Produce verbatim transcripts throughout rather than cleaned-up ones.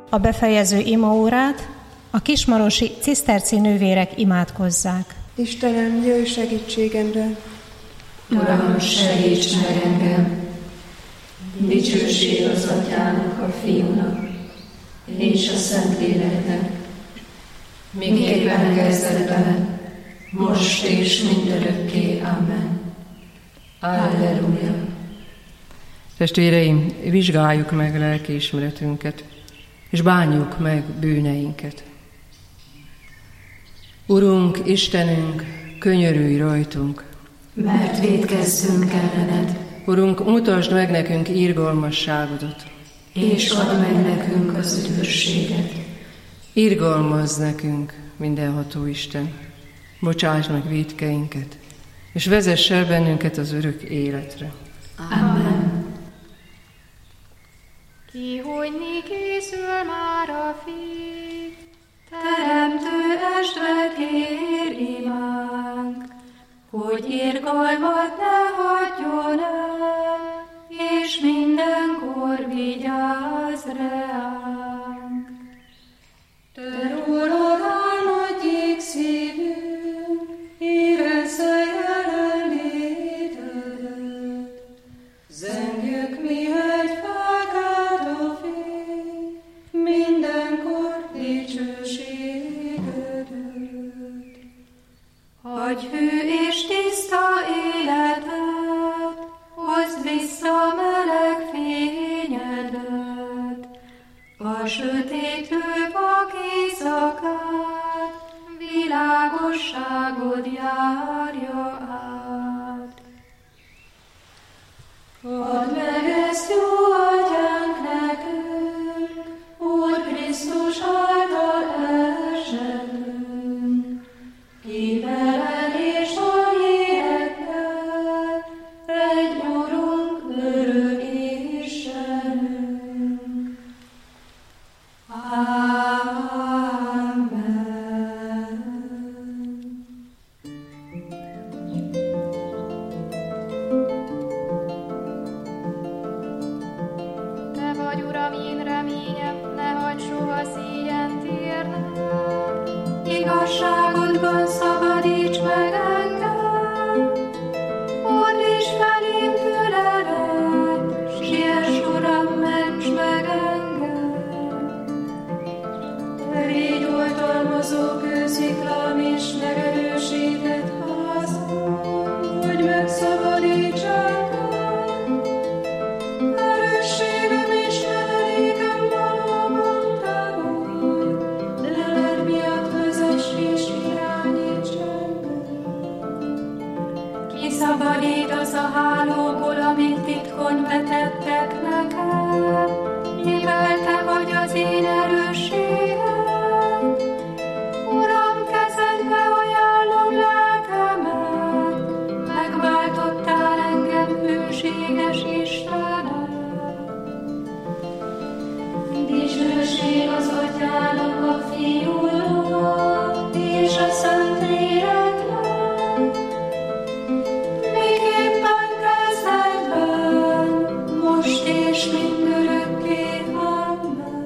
a befejező imaórát a kismarosi ciszterci nővérek imádkozzák. Istenem, jöjj segítségemre! Uram, segíts meg engem! Dicsőség az Atyának, a Fiúnak, és a Szentléleknek, miképpen kezdetben, most és mindörökké. Amen. Alleluja. Testvéreim, vizsgáljuk meg lelkiismeretünket, és bánjuk meg bűneinket. Urunk, Istenünk, könyörülj rajtunk, mert vétkezzünk ellened. Urunk, mutasd meg nekünk irgalmasságodat, és add meg nekünk az üdvösséget. Irgalmazz nekünk, mindenható Isten, bocsáss meg vétkeinket, és vezess el bennünket az örök életre. Amen. Kihújni készül már a Fiú, Teremtő estre kér imánk, hogy irgalmat ne hagyjon el, és mindenkor vigyázz reánk. Te rólad álmodjék szívünk, érezze jelenlétedet. Zengjük mi egy fákát a fény, mindenkor dicsőségedet. Hagyj hű és tiszta életet, hozd vissza meleg fényedet, a sötétlő vak éjszakát, világosságod járja át. Add meg ezt, jó Atyánk, nekünk, Úr Krisztus által esetünk, ki veled és a lélekkel, egy Urunk, örök Istenünk. Amen. Te vagy, Uram, én reményem, ne hagyd soha szígyent érnem. Igazságodban szabadíts meg engem, fordíts felém füledet, siess, Uram, ments meg engem. Te légy oltalmazó kősziklám és megerősített házam, hogy megszabadíts engem. Erősségem és menedékem valóban te vagy, leled miatt vezess és irányíts engem. Kiszabadítasz a hálóból, amit titkon vetettek nekem, mivel te vagy az én erősségem. Uram, kezedbe ajánlom lelkemet, megváltottál engem, hűséges Istenem. Dicsőség az Atyának, a Fiúnak és a Szentléleknek, miképpen kezdetben, most és mindörökké. Amen.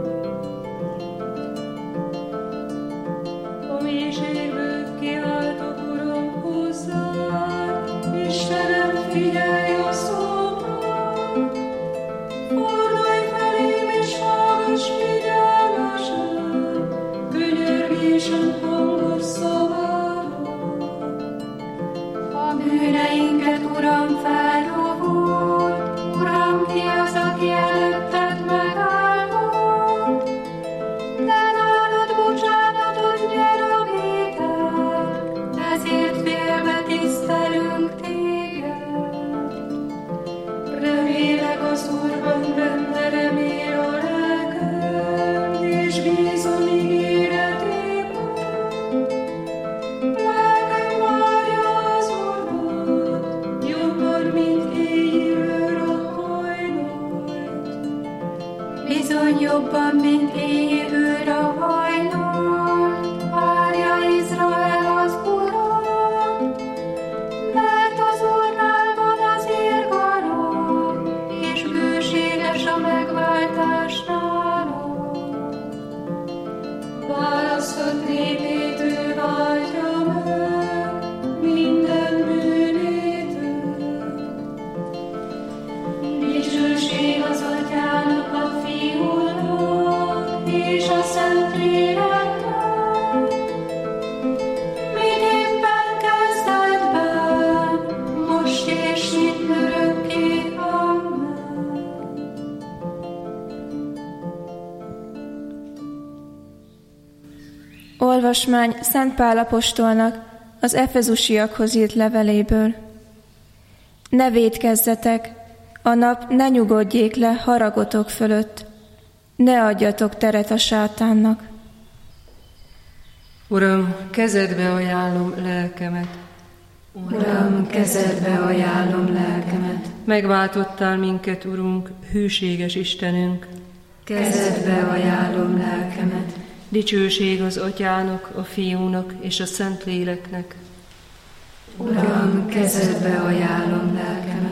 A mélységből kiáltó választott népét ő váltja meg, minden bűnétől. Dicsőség az Atyának, a Fiúnak és a Szentléleknek, miképpen kezdetben, most és mindörökké. Amen. Olvasmány Szent Pál apostolnak az efezusiakhoz írt leveléből. Ne vétkezzetek, a nap ne nyugodjék le haragotok fölött, ne adjatok teret a sátánnak. Uram, kezedbe ajánlom lelkemet. Uram, kezedbe ajánlom lelkemet. Megváltottál minket, Urunk, hűséges Istenünk. Kezedbe ajánlom lelkemet. Dicsőség az Atyának, a Fiúnak és a Szentléleknek. Uram, kezedbe ajánlom lelkemet.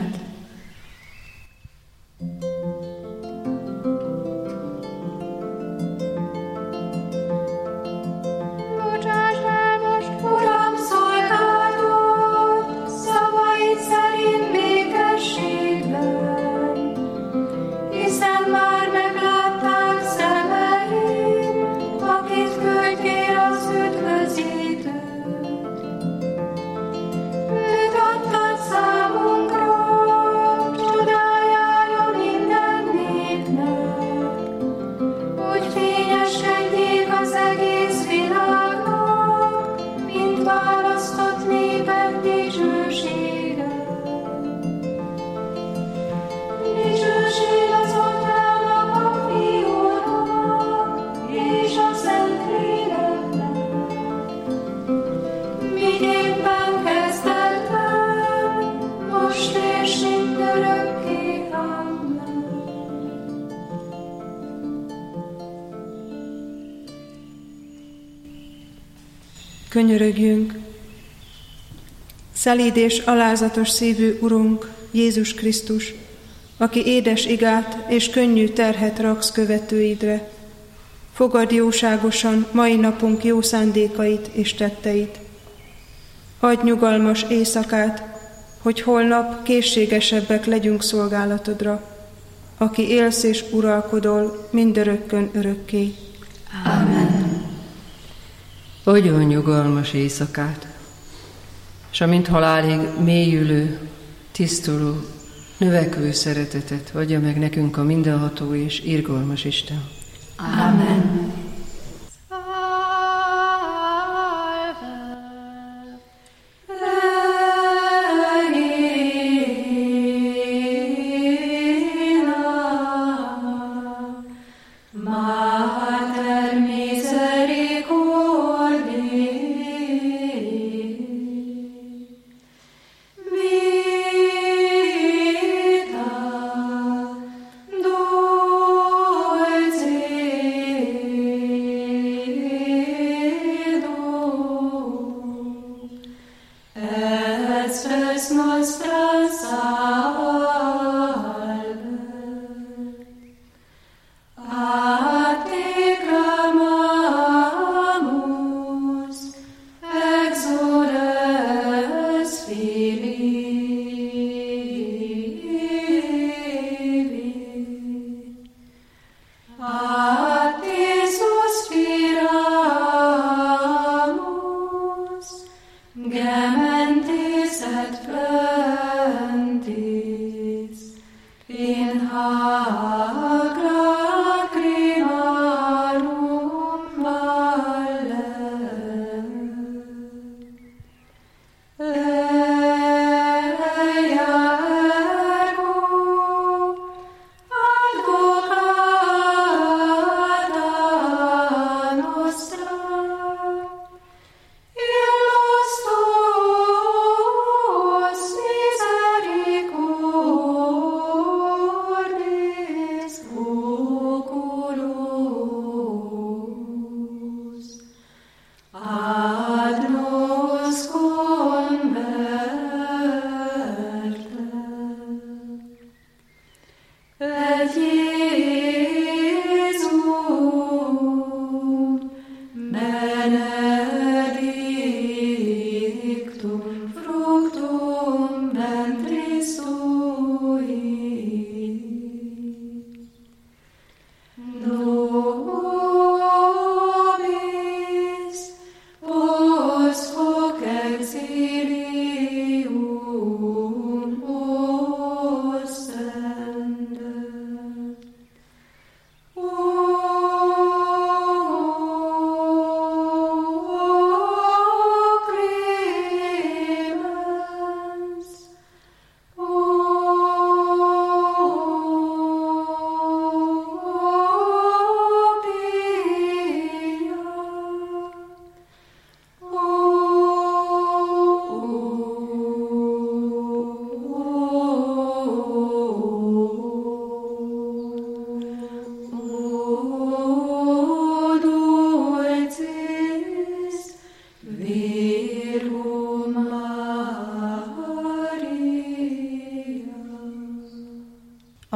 Bocsáss el most, Uram, szolgálod, szavaid szerint békességben, hiszen már meglátták szemeim, akit küldjél az üdvözítőt. Őt adtad számunkra, csodájára minden népnek, hogy fényeskedjék az egész világnak, mint választott népek dicsősége. Dicsőség az Atyának, a Fiúnak és a Szentléleknek, miképpen kezdetben, most és mindörökké. Amen. Könyörögjünk! Szelíd és alázatos szívű Urunk, Jézus Krisztus, aki édes igát és könnyű terhet raksz követőidre, fogadd jóságosan mai napunk jó szándékait és tetteit. Adj nyugalmas éjszakát, hogy holnap készségesebbek legyünk szolgálatodra, aki élsz és uralkodol mindörökkön örökké. Amen. Adjon nyugalmas éjszakát, s amint halálig mélyülő, tisztuló, növekvő szeretetet adja meg nekünk a mindenható és irgalmas Isten. Amen. Vita, dolce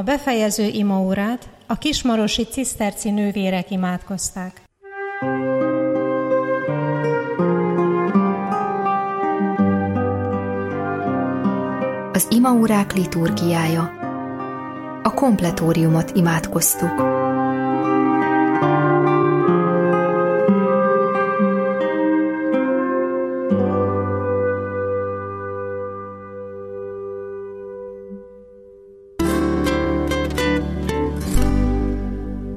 befejező imaórát a kismarosi ciszterci nővérek imádkozták. Az imaórák liturgiája. A kompletóriumot imádkoztuk.